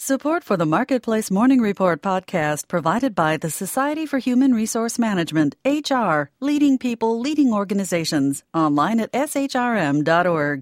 Support for the Marketplace Morning Report podcast provided by the Society for Human Resource Management, HR, leading people, leading organizations. Online at shrm.org.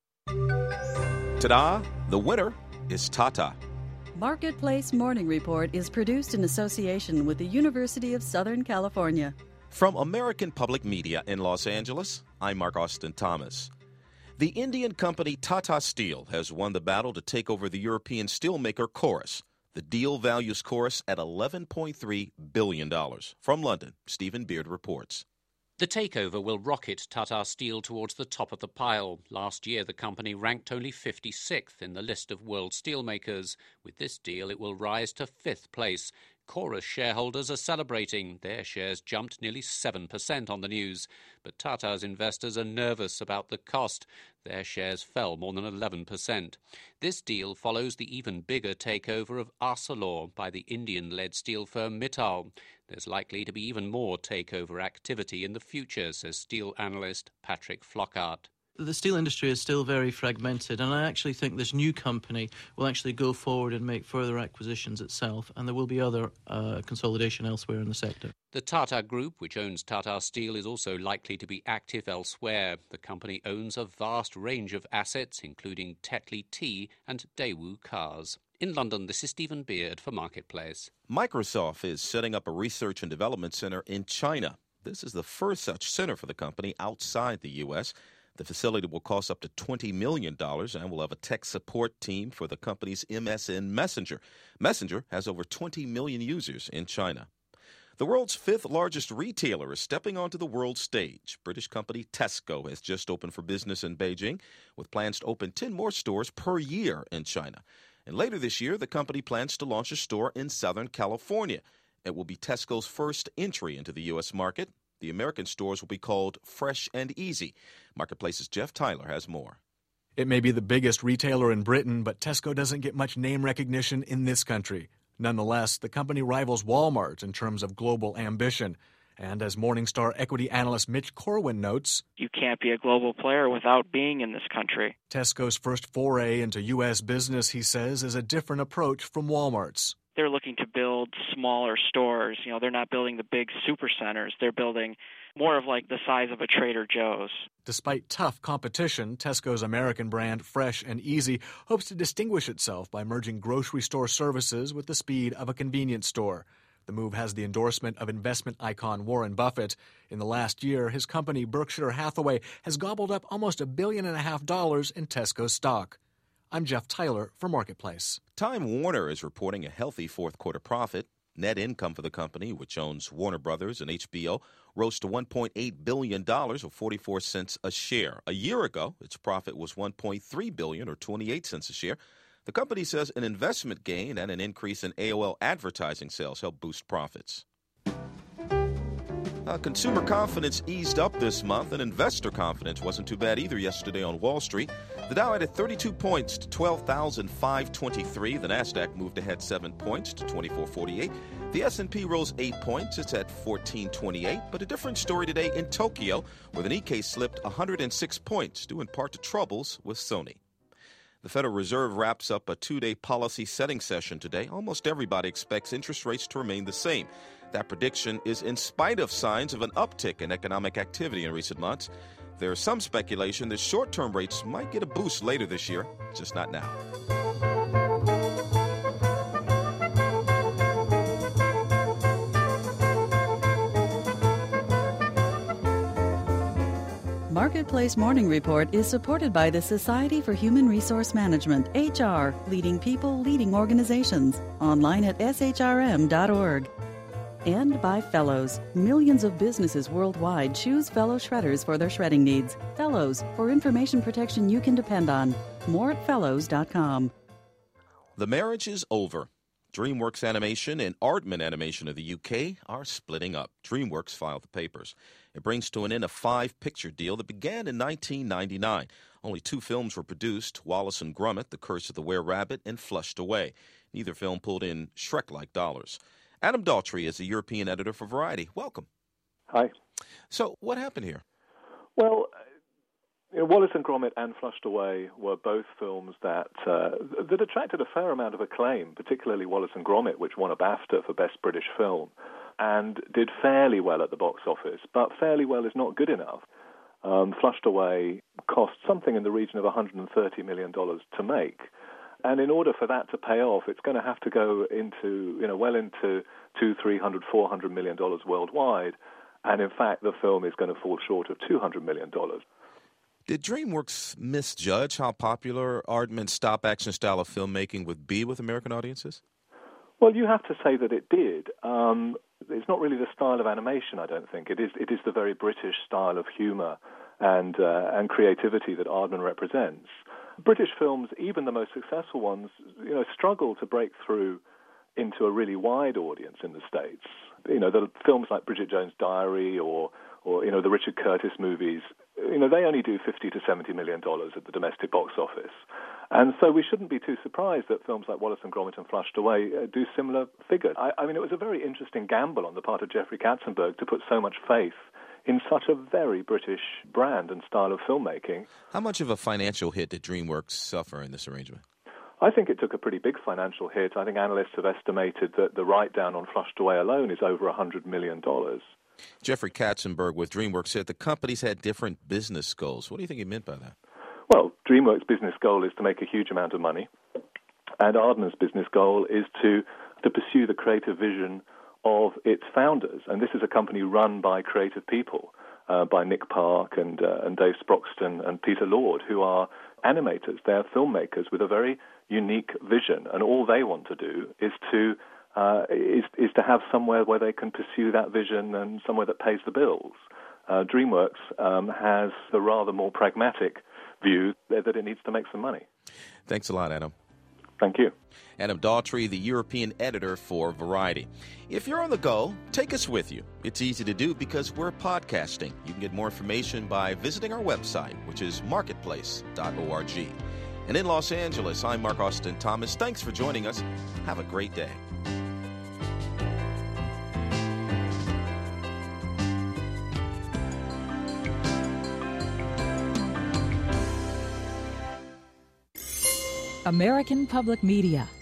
Ta-da! The winner is Tata. Marketplace Morning Report is produced in association with the University of Southern California. From American Public Media in Los Angeles, I'm Mark Austin Thomas. The Indian company Tata Steel has won the battle to take over the European steelmaker Corus. The deal values Corus at $11.3 billion. From London, Stephen Beard reports. The takeover will rocket Tata Steel towards the top of the pile. Last year, the company ranked only 56th in the list of world steelmakers. With this deal, it will rise to 5th place. Corus shareholders are celebrating. Their shares jumped nearly 7% on the news. But Tata's investors are nervous about the cost. Their shares fell more than 11%. This deal follows the even bigger takeover of Arcelor by the Indian-led steel firm Mittal. There's likely to be even more takeover activity in the future, says steel analyst Patrick Flockhart. The steel industry is still very fragmented, and I actually think this new company will actually go forward and make further acquisitions itself, and there will be other consolidation elsewhere in the sector. The Tata Group, which owns Tata Steel, is also likely to be active elsewhere. The company owns a vast range of assets, including Tetley Tea and Daewoo Cars. In London, this is Stephen Beard for Marketplace. Microsoft is setting up a research and development center in China. This is the first such center for the company outside the U.S. The facility will cost up to $20 million and will have a tech support team for the company's MSN Messenger. Messenger has over 20 million users in China. The world's fifth largest retailer is stepping onto the world stage. British company Tesco has just opened for business in Beijing, with plans to open 10 more stores per year in China. And later this year, the company plans to launch a store in Southern California. It will be Tesco's first entry into the U.S. market. The American stores will be called Fresh and Easy. Marketplace's Jeff Tyler has more. It may be the biggest retailer in Britain, but Tesco doesn't get much name recognition in this country. Nonetheless, the company rivals Walmart in terms of global ambition. And as Morningstar equity analyst Mitch Corwin notes, you can't be a global player without being in this country. Tesco's first foray into U.S. business, he says, is a different approach from Walmart's. They're looking to build smaller stores. They're not building the big super centers. They're building more of like the size of a Trader Joe's. Despite tough competition, Tesco's American brand Fresh and Easy hopes to distinguish itself by merging grocery store services with the speed of a convenience store. The move has the endorsement of investment icon Warren Buffett. In the last year, his company Berkshire Hathaway has gobbled up almost $1.5 billion in Tesco stock. I'm Jeff Tyler for Marketplace. Time Warner is reporting a healthy fourth-quarter profit. Net income for the company, which owns Warner Brothers and HBO, rose to $1.8 billion or 44 cents a share. A year ago, its profit was $1.3 billion or 28 cents a share. The company says an investment gain and an increase in AOL advertising sales helped boost profits. Consumer confidence eased up this month, and investor confidence wasn't too bad either yesterday on Wall Street. The Dow added 32 points to 12,523. The Nasdaq moved ahead 7 points to 2448. The S&P rose 8 points. It's at 1428. But a different story today in Tokyo, where the Nikkei slipped 106 points, due in part to troubles with Sony. The Federal Reserve wraps up a two-day policy setting session today. Almost everybody expects interest rates to remain the same. That prediction is in spite of signs of an uptick in economic activity in recent months. There is some speculation that short-term rates might get a boost later this year, just not now. Marketplace Morning Report is supported by the Society for Human Resource Management, HR, leading people, leading organizations. Online at shrm.org. And by Fellows. Millions of businesses worldwide choose Fellow Shredders for their shredding needs. Fellows, for information protection you can depend on. More at fellows.com. The marriage is over. DreamWorks Animation and Aardman Animation of the UK are splitting up. DreamWorks filed the papers. It brings to an end a 5-picture deal that began in 1999. Only 2 films were produced, Wallace and Gromit, The Curse of the Were-Rabbit, and Flushed Away. Neither film pulled in Shrek-like dollars. Adam Daltrey is the European editor for Variety. Welcome. Hi. So what happened here? Well, Wallace and Gromit and Flushed Away were both films that attracted a fair amount of acclaim, particularly Wallace and Gromit, which won a BAFTA for Best British Film, and did fairly well at the box office. But fairly well is not good enough. Flushed Away cost something in the region of $130 million to make. And in order for that to pay off, it's going to have to go into, well into $200, $300, $400 million worldwide. And in fact, the film is going to fall short of $200 million. Did DreamWorks misjudge how popular Aardman's stop-action style of filmmaking would be with American audiences? Well, you have to say that it did. It's not really the style of animation, I don't think. It is the very British style of humour and creativity that Aardman represents. British films, even the most successful ones, struggle to break through into a really wide audience in the States. The films like Bridget Jones' Diary or the Richard Curtis movies, they only do $50 to $70 million at the domestic box office. And so we shouldn't be too surprised that films like Wallace and Gromit and Flushed Away do similar figures. I mean, it was a very interesting gamble on the part of Jeffrey Katzenberg to put so much faith in such a very British brand and style of filmmaking. How much of a financial hit did DreamWorks suffer in this arrangement? I think it took a pretty big financial hit. I think analysts have estimated that the write-down on Flushed Away alone is over $100 million. Jeffrey Katzenberg with DreamWorks said the companies had different business goals. What do you think he meant by that? Well, DreamWorks' business goal is to make a huge amount of money, and Aardman's business goal is to pursue the creative vision of its founders. And this is a company run by creative people, by Nick Park and Dave Sproxton and Peter Lord, who are animators. They are filmmakers with a very unique vision, and all they want to do is to have somewhere where they can pursue that vision and somewhere that pays the bills. DreamWorks has a rather more pragmatic view that it needs to make some money. Thanks a lot, Adam. Thank you. Adam Daughtry, the European editor for Variety. If you're on the go, take us with you. It's easy to do because we're podcasting. You can get more information by visiting our website, which is marketplace.org. And in Los Angeles, I'm Mark Austin Thomas. Thanks for joining us. Have a great day. American Public Media